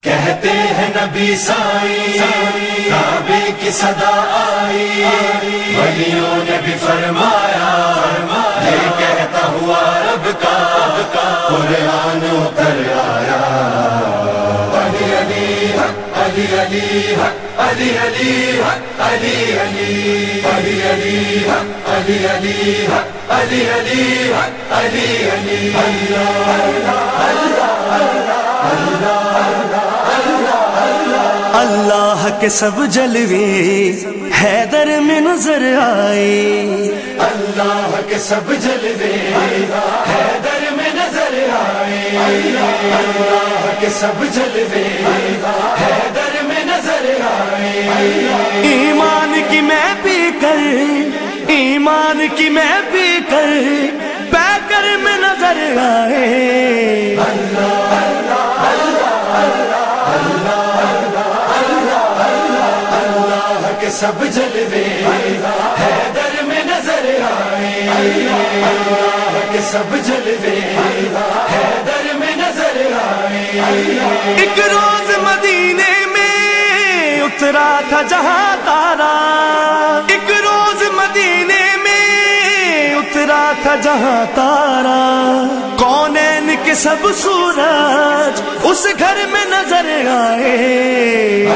کہتے ہیں نبی سائی کعبے کی صدا آئی، ولیوں نے بھی فرمایا یہ کہتا ہوا رب کا قرآن اتر آیا۔ علی علی حق علی علی حق علی علی حق علی علی علی علی حق علی علی حق علی علی حق علی علی اللہ کے سب جلوے حیدر میں نظر آئے، اللہ کے سب جلوے حیدر میں نظر آئے، اللہ کے سب جلوے حیدر میں نظر آئے۔ ایمان کی میں پی کر، ایمان کی میں پی کر پیکر میں نظر آئے۔ سب جلوے حیدر میں نظر آئے، اللہ کے سب جلوے حیدر میں نظر آئے۔ ایک روز مدینے میں اترا تھا جہاں تارا، ایک روز مدینے میں اترا تھا جہاں تارا، کونین کے سب سورج اس گھر میں نظر آئے۔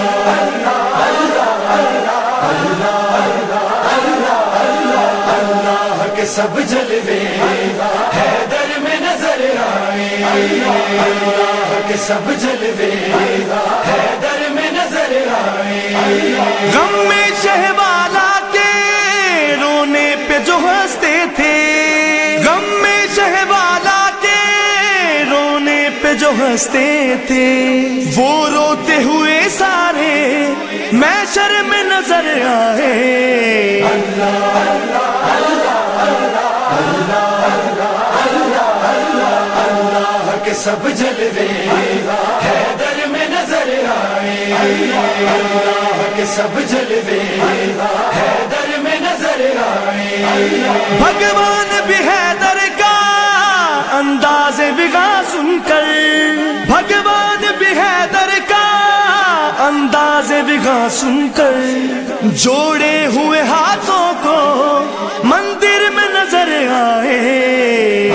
اللہ کے سب جلوے حیدر میں نظر آئے، اللہ کے سب جلوے حیدر میں نظر آئے۔ غم میں شہبالا کے رونے پہ جو ہنستے تھے، غم میں شہبالا کے رونے پہ جو ہنستے تھے، وہ روتے ہوئے سارے محشر میں نظر آئے۔ اللہ کے سب جلوے حیدر میں نظر آئے، اللہ کے سب جلوے حیدر میں نظر آئے۔ بھگوان بھی حیدر کا انداز بگا سن کر، بھگوان بھی حیدر کا انداز بگا سن کر، جوڑے ہوئے ہاتھوں کو مندر میں نظر آئے۔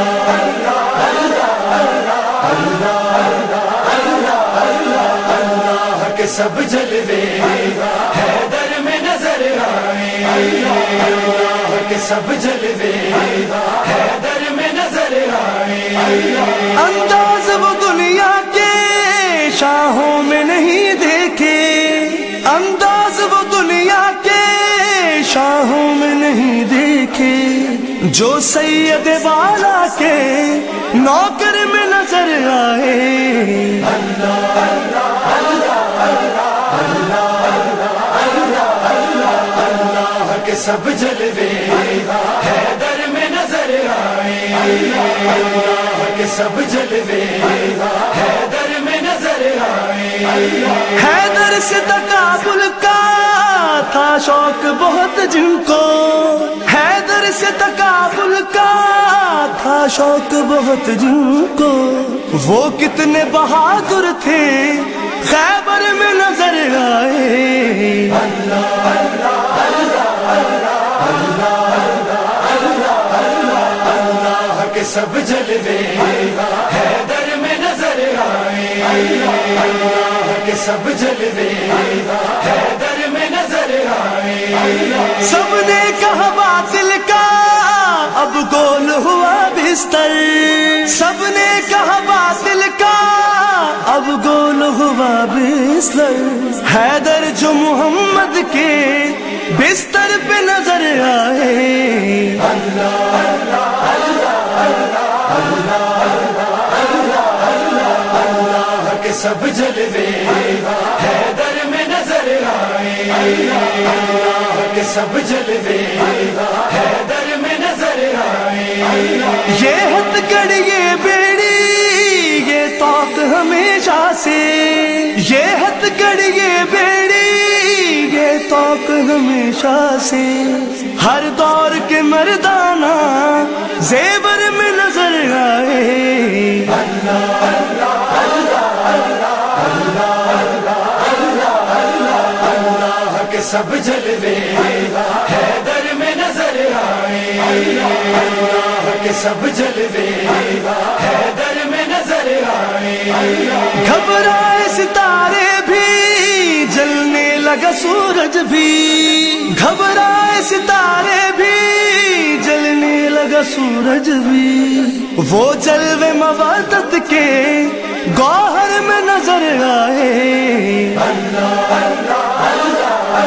اللہ کے سب جلوے حیدر میں نظر آئے، اللہ کے سب جلوے حیدر میں نظر آئے۔ انداز وہ دنیا کے شاہوں میں نہیں دیکھے، انداز وہ دنیا کے شاہوں میں نہیں دیکھے، جو سید والا کے نوکر میں نظر آئے۔ اللہ کے سب جلوے حیدر میں نظر آئے، اللہ کے سب جلوے حیدر میں نظر آئے۔ حیدر سے تقابل کا تھا شوق بہت جن کو، حیدر سے تقابل کا تھا شوق بہت جن کو، وہ کتنے بہادر تھے خیبر میں نظر آئے۔ اللہ کے سب جلوے حیدر میں نظر آئے، اللہ کے سب جلوے حیدر میں نظر آئے۔ سب نے کہا باطل کا اب گول ہوا بستر، سب نے کہا باطل کا اب گول ہوا بستر، حیدر جو محمد کے بستر پہ نظر آئے۔ اللہ کے سب جلوے حیدر میں نظر آئے، اللہ کے سب جلوے حیدر میں نظر آئے۔ یہ ہتھ کڑی یہ بیڑی یہ توق ہمیشہ سے، یہ ہتھ کڑی یہ بیڑی یہ توق ہمیشہ سے، ہر دور کے مردانہ زیور میں نظر آئے۔ کے سب جلوے حیدر میں نظر آئے، اللہ کے سب جلوے حیدر میں نظر آئے، گھبرائے ستارے بھی جلنے لگا سورج بھی، گھبرائے ستارے بھی جلنے لگا سورج بھی، وہ جلوے مودت کے گوہر میں نظر آئے، اللہ اللہ اللہ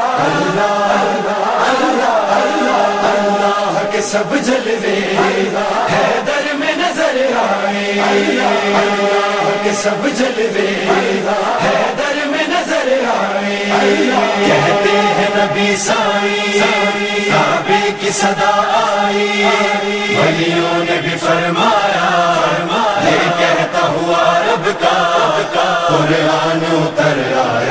اللہ اللہ اللہ کے سب جلوے حیدر میں نظر آئے، اللہ کے سب جلوے حیدر میں نظر آئے، کہتے ہیں نبی سائی کعبے کی صدا آئی، ولیوں نے بھی فرمایا یہ کہتا ہوا رب کا قرآن اتر آیا۔